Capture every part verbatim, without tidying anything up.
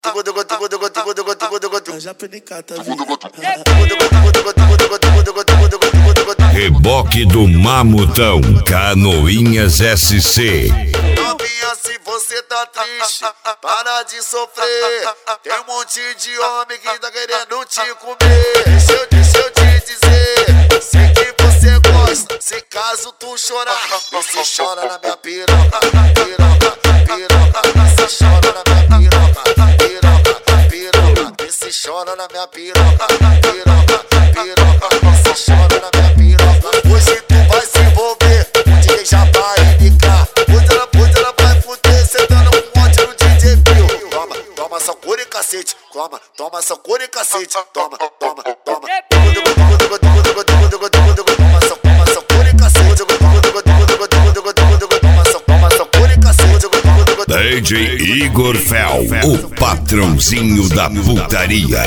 Reboque do Mamutão, Canoinhas S C. Novinha, se você tá triste, para de sofrer. Tem um monte de homem que tá querendo te comer. Deixa eu, deixa eu te dizer, sei que você gosta. Se caso tu chorar, você chora na minha piroca, piroca, piroca. Você chora na minha piroca, piroca, piroca. Você chora na minha piroca, piroca, piroca. Você chora na minha piroca. Hoje tu vai se envolver, o D J já vai indicar. Hoje ela, hoje ela vai fuder, cê dando um monte no D J Bill. Toma, toma essa cor e cacete. Toma, toma essa cor e cacete. Toma, toma, toma. Toma essa, toma essa cor e cacete. Toma essa, toma essa cor e cacete. D J Igor Fel, o patrãozinho da putaria.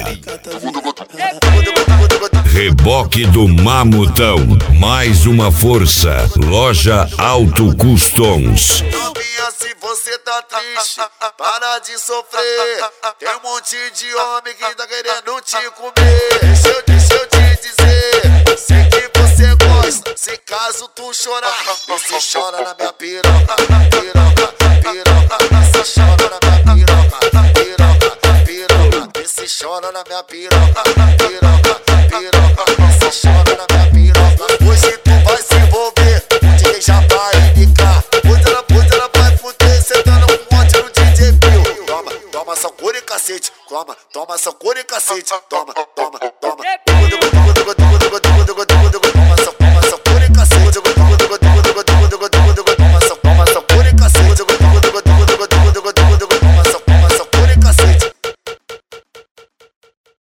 Reboque do Mamutão, mais uma força. Loja Auto Customs. Novinha, se você tá triste, para de sofrer. Tem um monte de homem que tá querendo te comer. Deixa eu, deixa eu te dizer, sei que você gosta. Se caso tu chorar, você chora na minha piroca, piroca, piroca. Você chora na minha piroca, piroca, piroca. Você chora na minha piroca, piroca, piroca. Você chora na minha piroca. Hoje tu vai se envolver, o D J já vai indicar. Hoje ela, hoje ela vai fuder, cê dando um monte no D J Bill. Toma, toma essa cor e cacete. Toma, toma essa cor e cacete. Toma, toma.